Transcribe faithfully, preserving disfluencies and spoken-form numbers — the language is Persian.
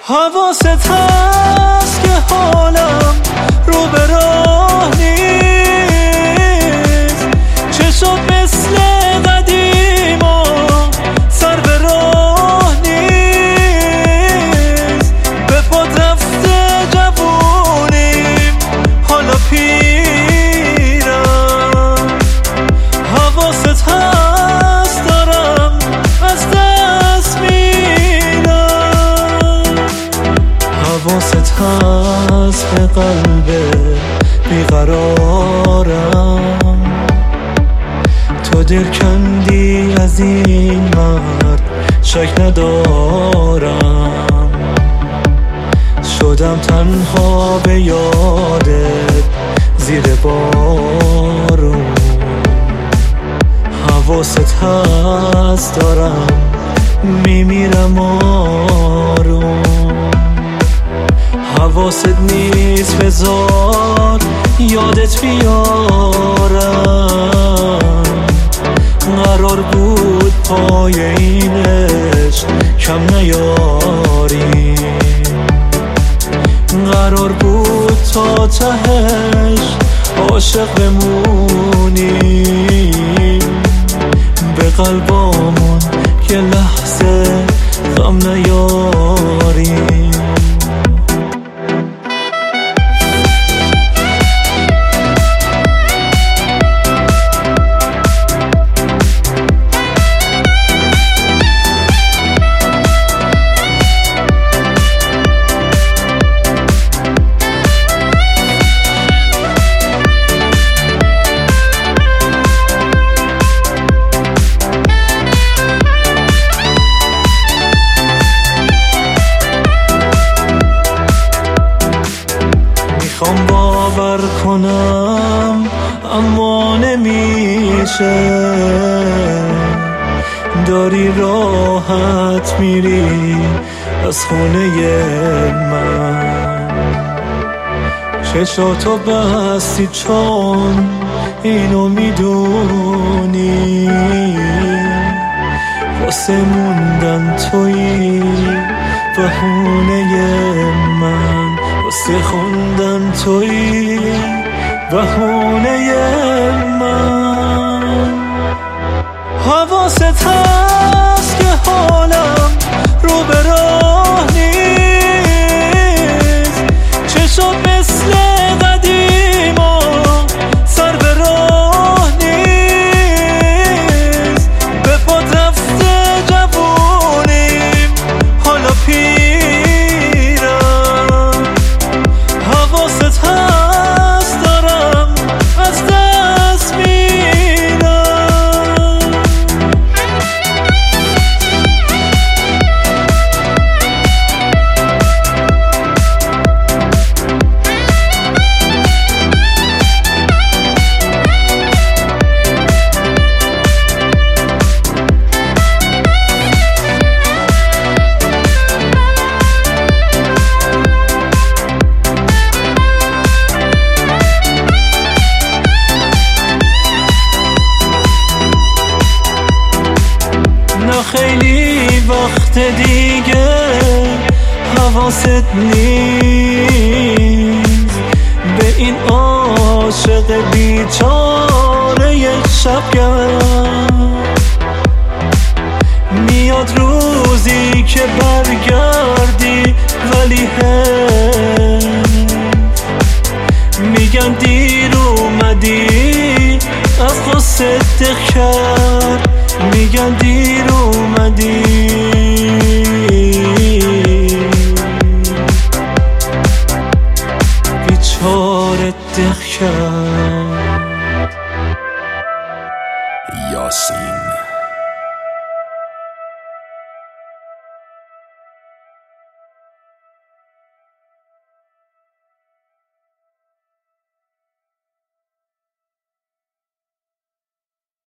حواست هست که حالم رو به راه نیست، چشم مثل قدیما سر به راه نیست، به پاد رفته جوونیم حالا پیرم. حواست هست دارم از دست میرم، حواست هست به قلب بیقرارم، تو دل کندی از این مرد شک ندارم، شدم تنها به یادت زیر بارون. حواست هست دارم میمیرم آروم، حواست نیست بذار یادت بیارم، قرار بود پای این عشق کم نیاریم، قرار بود تا تهش عاشق بمونیم، به قلبامون یه لحظه غم نیاریم. میخوام باور کنم اما نمیشه، داری راحت میری از خونه من، چشاتو بستی چون اینو میدونی، واسه موندن تویی بهونه من، واسه خوندن تویی بهونه من. حواست هست که حالم رو به راه نیست، چشم مثل قدیما سر به راه نیست، به پاد رفته جوونیم حالا پیرم. حواست هست دارم از دست میرم، خیلی وقت دیگه حواست نیست به این عاشق بیچاره شبگرد، میاد روزی که برگردی ولی هی میگن دیر اومدی از قصه دق کرد، میگن دیر اومدی بیچاره دق کرد. یاسین